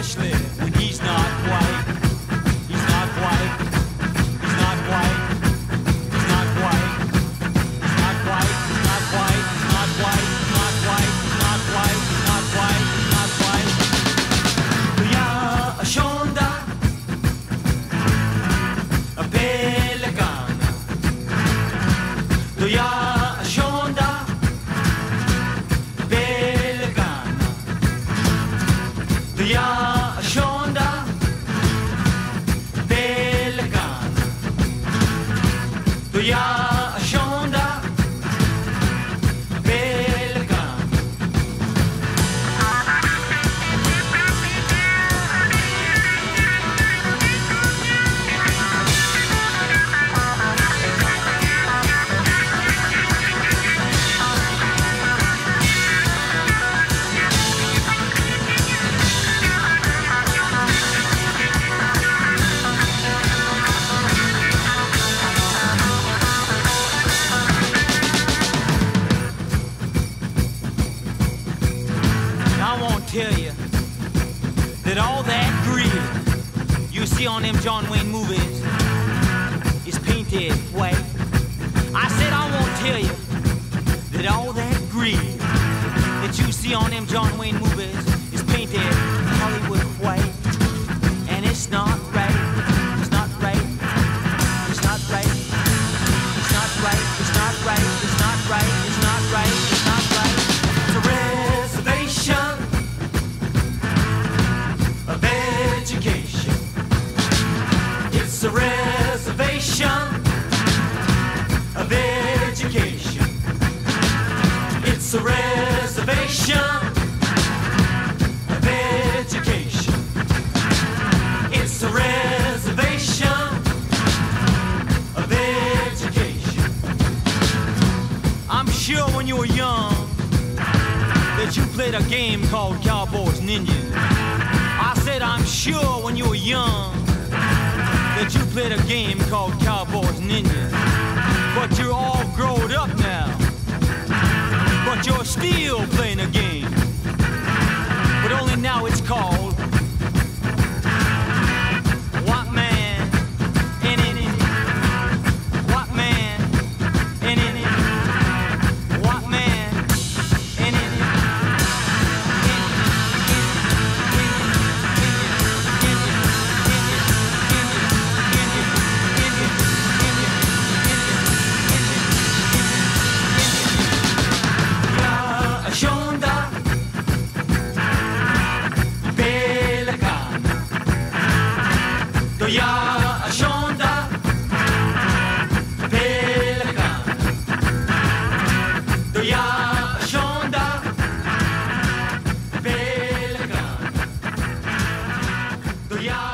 especially when he's not white. He's not white. He's not white. He's not white. He's not white. He's not white. He's not white. He's not white. He's not white. He's not white. He's not white. Ja, Shonda, a pelagana. Ja, Shonda, pelagana. Ja, Shonda, pelagana. Ja, Shonda, pelagana. I won't tell you that all that greed you see on them John Wayne movies is painted white. I said I won't tell you that all that greed that you see on them John Wayne movies is painted Hollywood white. And it's not right. It's not right. It's not right. It's not right. It's not right. It's not right. It's not right. It's not right. It's a reservation of education. It's a reservation of education. It's a reservation of education. It's a reservation of education. I'm sure when you were young that you played a game called Cowboys Ninjas. I said I'm sure when you were young that you played a game called Cowboys Ninjas. But you're all grown up now. But you're still playing a game. But only now it's called What Man in it? What Man in it? What Man in it? Shonda, pelagana. Ja, Shonda, pelagana. Ja, Shonda, pelagana. Ja.